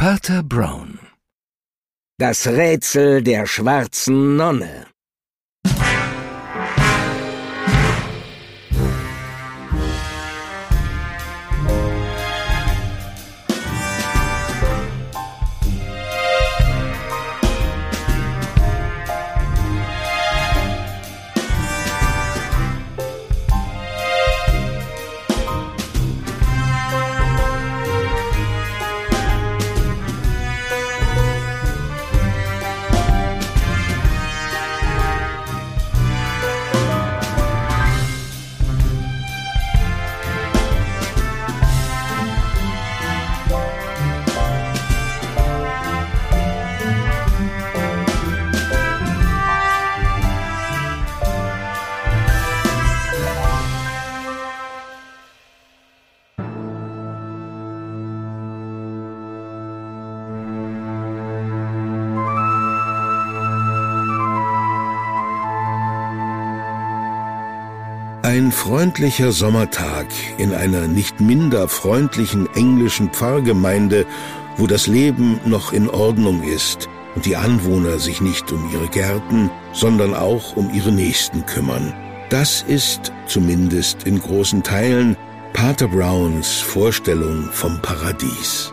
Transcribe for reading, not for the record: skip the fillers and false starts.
Pater Brown. Das Rätsel der schwarzen Nonne. Ein freundlicher Sommertag in einer nicht minder freundlichen englischen Pfarrgemeinde, wo das Leben noch in Ordnung ist und die Anwohner sich nicht um ihre Gärten, sondern auch um ihre Nächsten kümmern. Das ist, zumindest in großen Teilen, Pater Browns Vorstellung vom Paradies.